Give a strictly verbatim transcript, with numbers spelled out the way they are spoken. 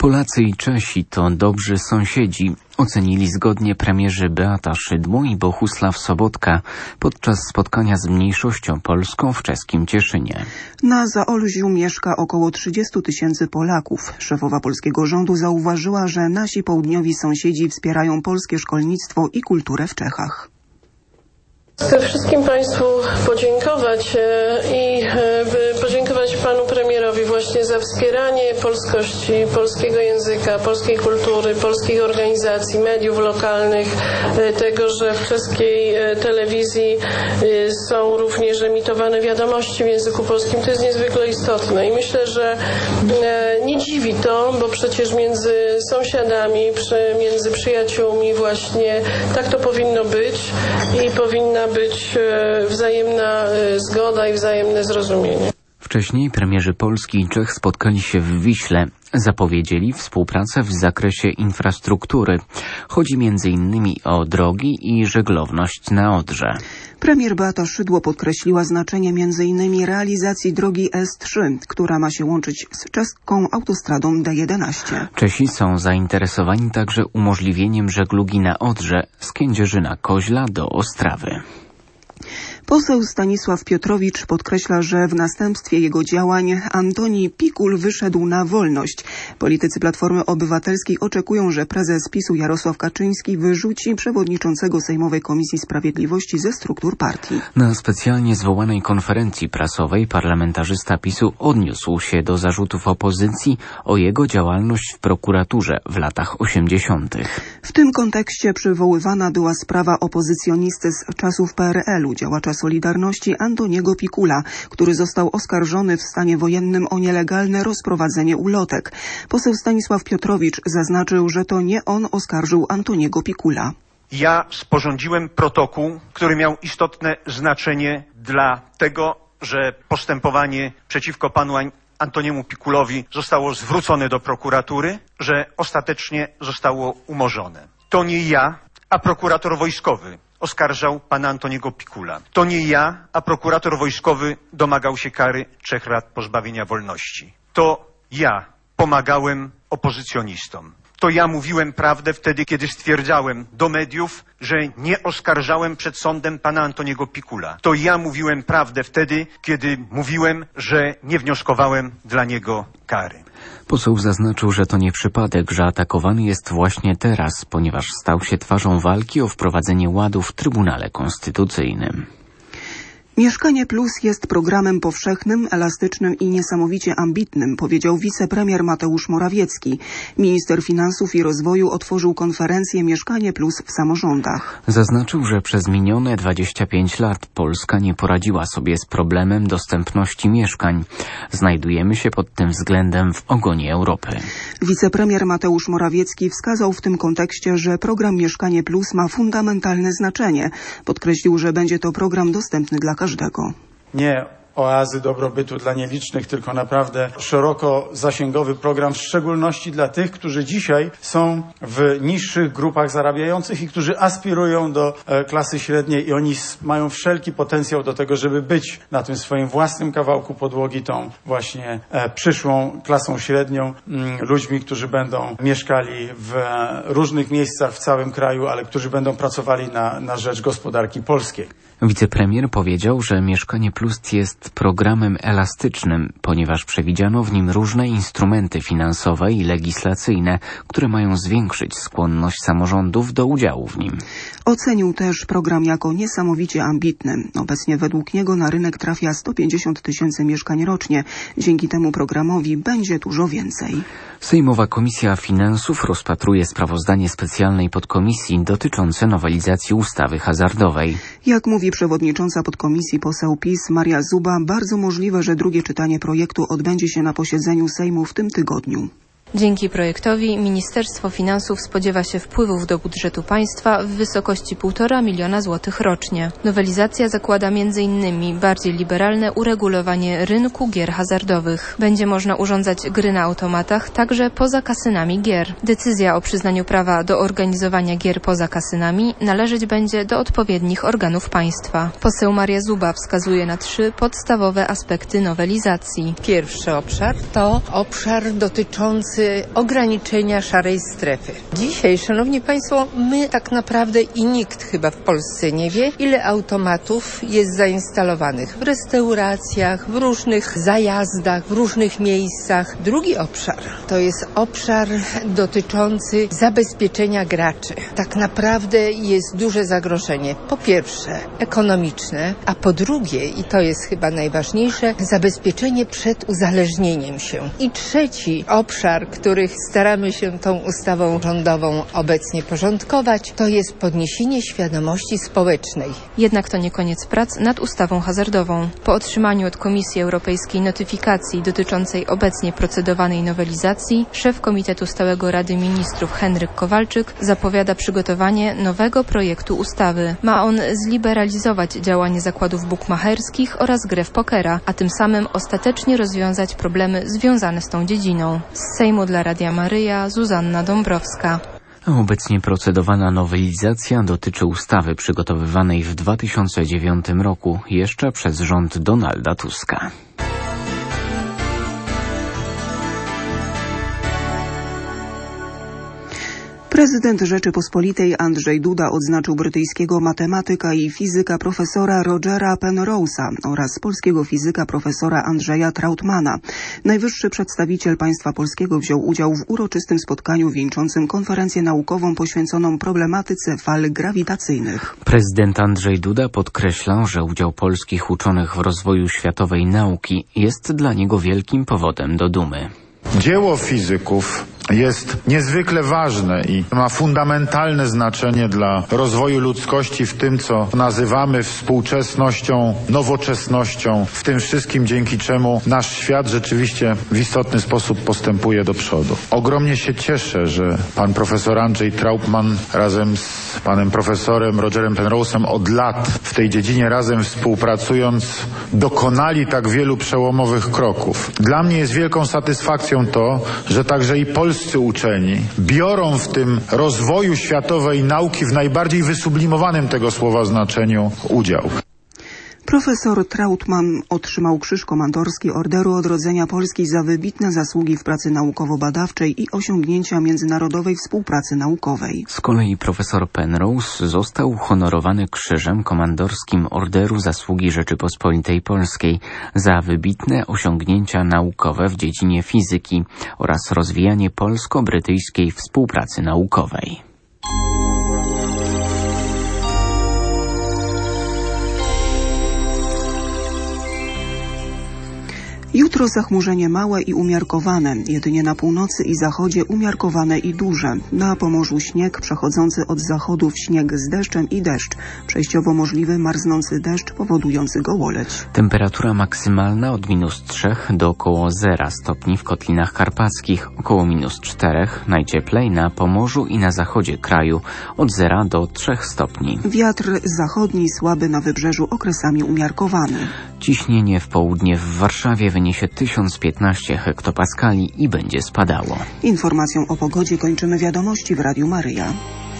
Polacy i Czesi to dobrzy sąsiedzi, ocenili zgodnie premierzy Beata Szydło i Bohusław Sobotka podczas spotkania z mniejszością polską w czeskim Cieszynie. Na Zaolziu mieszka około trzydziestu tysięcy Polaków. Szefowa polskiego rządu zauważyła, że nasi południowi sąsiedzi wspierają polskie szkolnictwo i kulturę w Czechach. Chcę wszystkim Państwu podziękować i podziękować Panu Premierowi właśnie za wspieranie polskości, polskiego języka, polskiej kultury, polskich organizacji, mediów lokalnych, tego, że w czeskiej telewizji są również emitowane wiadomości w języku polskim. To jest niezwykle istotne i myślę, że nie dziwi to, bo przecież między sąsiadami, między przyjaciółmi właśnie tak to powinno być i powinna być wzajemna zgoda i wzajemne zrozumienie. Wcześniej premierzy Polski i Czech spotkali się w Wiśle. Zapowiedzieli współpracę w zakresie infrastruktury. Chodzi między innymi o drogi i żeglowność na Odrze. Premier Beata Szydło podkreśliła znaczenie między innymi realizacji drogi S trzy, która ma się łączyć z czeską autostradą D jedenaście. Czesi są zainteresowani także umożliwieniem żeglugi na Odrze z Kędzierzyna-Koźla do Ostrawy. Poseł Stanisław Piotrowicz podkreśla, że w następstwie jego działań Antoni Pikul wyszedł na wolność. Politycy Platformy Obywatelskiej oczekują, że prezes PiSu Jarosław Kaczyński wyrzuci przewodniczącego Sejmowej Komisji Sprawiedliwości ze struktur partii. Na specjalnie zwołanej konferencji prasowej parlamentarzysta PiSu odniósł się do zarzutów opozycji o jego działalność w prokuraturze w latach osiemdziesiątych. W tym kontekście przywoływana była sprawa opozycjonisty z czasów P R L u, działacza Solidarności Antoniego Pikula, który został oskarżony w stanie wojennym o nielegalne rozprowadzenie ulotek. Poseł Stanisław Piotrowicz zaznaczył, że to nie on oskarżył Antoniego Pikula. Ja sporządziłem protokół, który miał istotne znaczenie dla tego, że postępowanie przeciwko panu Antoniemu Pikulowi zostało zwrócone do prokuratury, że ostatecznie zostało umorzone. To nie ja, a prokurator wojskowy oskarżał pana Antoniego Pikula. To nie ja, a prokurator wojskowy domagał się kary trzech lat pozbawienia wolności. To ja pomagałem opozycjonistom. To ja mówiłem prawdę wtedy, kiedy stwierdzałem do mediów, że nie oskarżałem przed sądem pana Antoniego Pikula. To ja mówiłem prawdę wtedy, kiedy mówiłem, że nie wnioskowałem dla niego kary. Poseł zaznaczył, że to nie przypadek, że atakowany jest właśnie teraz, ponieważ stał się twarzą walki o wprowadzenie ładu w Trybunale Konstytucyjnym. Mieszkanie Plus jest programem powszechnym, elastycznym i niesamowicie ambitnym, powiedział wicepremier Mateusz Morawiecki. Minister Finansów i Rozwoju otworzył konferencję Mieszkanie Plus w samorządach. Zaznaczył, że przez minione dwadzieścia pięć lat Polska nie poradziła sobie z problemem dostępności mieszkań. Znajdujemy się pod tym względem w ogonie Europy. Wicepremier Mateusz Morawiecki wskazał w tym kontekście, że program Mieszkanie Plus ma fundamentalne znaczenie. Podkreślił, że będzie to program dostępny dla każdego. Nie oazy dobrobytu dla nielicznych, tylko naprawdę szeroko zasięgowy program, w szczególności dla tych, którzy dzisiaj są w niższych grupach zarabiających i którzy aspirują do e, klasy średniej i oni mają wszelki potencjał do tego, żeby być na tym swoim własnym kawałku podłogi tą właśnie e, przyszłą klasą średnią, m, ludźmi, którzy będą mieszkali w e, różnych miejscach w całym kraju, ale którzy będą pracowali na, na rzecz gospodarki polskiej. Wicepremier powiedział, że Mieszkanie Plus jest programem elastycznym, ponieważ przewidziano w nim różne instrumenty finansowe i legislacyjne, które mają zwiększyć skłonność samorządów do udziału w nim. Ocenił też program jako niesamowicie ambitny. Obecnie według niego na rynek trafia sto pięćdziesiąt tysięcy mieszkań rocznie. Dzięki temu programowi będzie dużo więcej. Sejmowa Komisja Finansów rozpatruje sprawozdanie specjalnej podkomisji dotyczące nowelizacji ustawy hazardowej. Jak mówi przewodnicząca podkomisji poseł PiS Maria Zuba, bardzo możliwe, że drugie czytanie projektu odbędzie się na posiedzeniu Sejmu w tym tygodniu. Dzięki projektowi Ministerstwo Finansów spodziewa się wpływów do budżetu państwa w wysokości półtora miliona złotych rocznie. Nowelizacja zakłada między innymi bardziej liberalne uregulowanie rynku gier hazardowych. Będzie można urządzać gry na automatach także poza kasynami gier. Decyzja o przyznaniu prawa do organizowania gier poza kasynami należeć będzie do odpowiednich organów państwa. Poseł Maria Zuba wskazuje na trzy podstawowe aspekty nowelizacji. Pierwszy obszar to obszar dotyczący z ograniczenia szarej strefy. Dzisiaj, szanowni państwo, my tak naprawdę i nikt chyba w Polsce nie wie, ile automatów jest zainstalowanych w restauracjach, w różnych zajazdach, w różnych miejscach. Drugi obszar to jest obszar dotyczący zabezpieczenia graczy. Tak naprawdę jest duże zagrożenie. Po pierwsze ekonomiczne, a po drugie, i to jest chyba najważniejsze, zabezpieczenie przed uzależnieniem się. I trzeci obszar, który staramy się tą ustawą rządową obecnie porządkować, to jest podniesienie świadomości społecznej. Jednak to nie koniec prac nad ustawą hazardową. Po otrzymaniu od Komisji Europejskiej notyfikacji dotyczącej obecnie procedowanej nowelizacji, szef Komitetu Stałego Rady Ministrów Henryk Kowalczyk zapowiada przygotowanie nowego projektu ustawy. Ma on zliberalizować działanie zakładów bukmacherskich oraz grę w pokera, a tym samym ostatecznie rozwiązać problemy związane z tą dziedziną. Z Sejmu dla Radia Maryja, Zuzanna Dąbrowska. Obecnie procedowana nowelizacja dotyczy ustawy przygotowywanej w dwa tysiące dziewiątym roku jeszcze przez rząd Donalda Tuska. Prezydent Rzeczypospolitej Andrzej Duda odznaczył brytyjskiego matematyka i fizyka profesora Rogera Penrose'a oraz polskiego fizyka profesora Andrzeja Trautmana. Najwyższy przedstawiciel państwa polskiego wziął udział w uroczystym spotkaniu wieńczącym konferencję naukową poświęconą problematyce fal grawitacyjnych. Prezydent Andrzej Duda podkreślał, że udział polskich uczonych w rozwoju światowej nauki jest dla niego wielkim powodem do dumy. Dzieło fizyków jest niezwykle ważne i ma fundamentalne znaczenie dla rozwoju ludzkości w tym, co nazywamy współczesnością, nowoczesnością, w tym wszystkim, dzięki czemu nasz świat rzeczywiście w istotny sposób postępuje do przodu. Ogromnie się cieszę, że pan profesor Andrzej Trautman razem z panem profesorem Rogerem Penrose'em od lat w tej dziedzinie razem współpracując dokonali tak wielu przełomowych kroków. Dla mnie jest wielką satysfakcją to, że także i polscy uczeni biorą w tym rozwoju światowej nauki w najbardziej wysublimowanym tego słowa znaczeniu udział. Profesor Trautman otrzymał Krzyż Komandorski Orderu Odrodzenia Polski za wybitne zasługi w pracy naukowo-badawczej i osiągnięcia międzynarodowej współpracy naukowej. Z kolei profesor Penrose został honorowany Krzyżem Komandorskim Orderu Zasługi Rzeczypospolitej Polskiej za wybitne osiągnięcia naukowe w dziedzinie fizyki oraz rozwijanie polsko-brytyjskiej współpracy naukowej. Jutro zachmurzenie małe i umiarkowane, jedynie na północy i zachodzie umiarkowane i duże. Na Pomorzu śnieg przechodzący od zachodu w śnieg z deszczem i deszcz. Przejściowo możliwy marznący deszcz powodujący gołoleć. Temperatura maksymalna od minus trzech do około zera stopni w Kotlinach Karpackich, około minus czterech, najcieplej na Pomorzu i na zachodzie kraju, od zera do trzech stopni. Wiatr zachodni słaby na wybrzeżu, okresami umiarkowany. Ciśnienie w południe w Warszawie wyniesie tysiąc piętnaście hektopaskali i będzie spadało. Informacją o pogodzie kończymy wiadomości w Radiu Maryja.